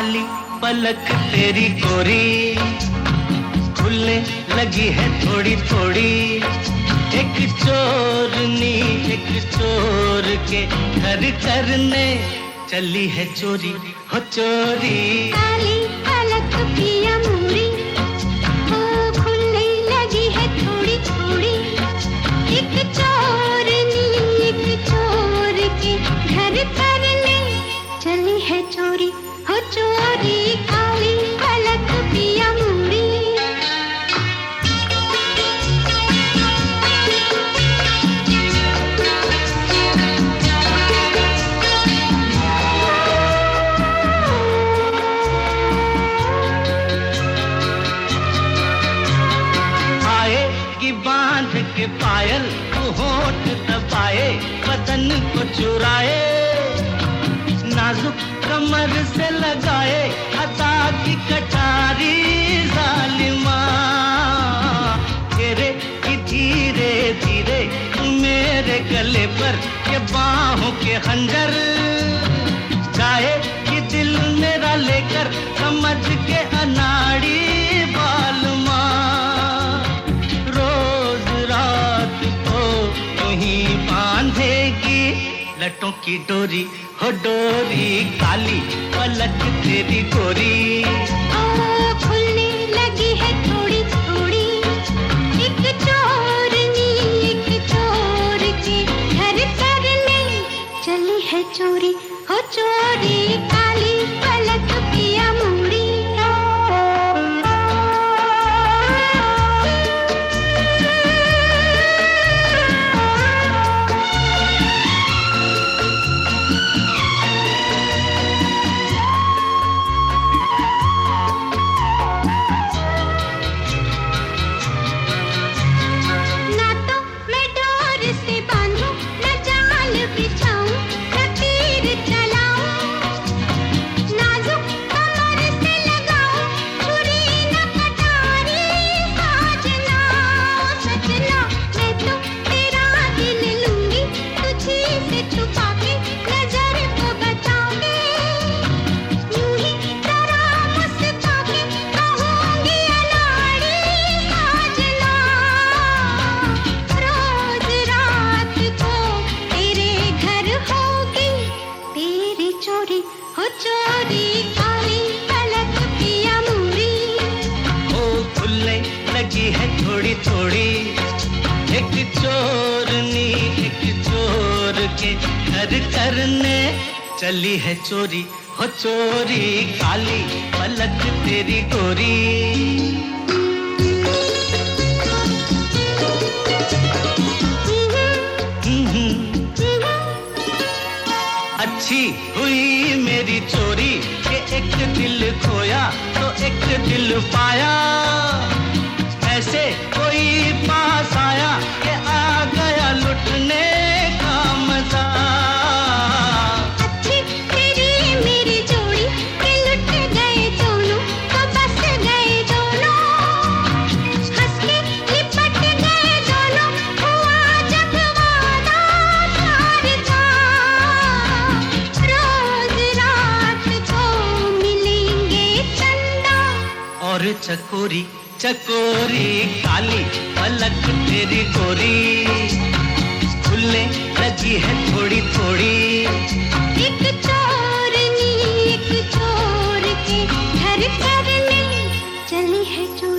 काली पलक तेरी गोरी, खुलने लगी है थोड़ी थोड़ी। एक चोरनी एक चोर के घर करने चली है चोरी, हो चोरी। काली पलक पिया मोरी, ओ खुलने लगी है थोड़ी थोड़ी। एक चोरनी एक चोर के घर करने चली है चोरी, हो चोरी। काली पलक पिया मोरी। बांध के पायल होठ दबाए, बदन को चुराए, नाजुक कमर से लगाए अदा की कटारी जालिमा। घेरे की धीरे धीरे मेरे गले पर ये बाहों के खंजर, चाहे कि दिल मेरा लेकर समझ के अनाड़ी बालमा। बांधेगी लटों की डोरी, हो डोरी। काली पलक तेरी गोरी, ओ खुलने लगी है थोड़ी थोड़ी। एक चोरनी एक चोर के घर करने चली है चोरी, हो चोरी। काली पलक पिया मोरी। हो चोरी काली पलक पिया मोरी, ओ खुलने लगी है थोड़ी थोड़ी। एक चोरनी एक चोर के घर करने चली है चोरी, हो चोरी। काली पलक तेरी गोरी। अच्छी हुई मेरी चोरी के एक दिल खोया तो एक दिल पाया। ऐसे कोई पास आया कि आ गया लुटने का मजा। अच्छी तेरी मेरी जोड़ी के लुट गए दोनों, तो बस गए दोनों। हंस के लिपट गए दोनों, हुआ जब वादा प्यार का। रोज रात को मिलेंगे चंदा और चकोरी चकोरी। काली पलक तेरी गोरी, खुलने लगी है थोड़ी थोड़ी। एक चोरनी एक चोर के घर करने चली है चोरी।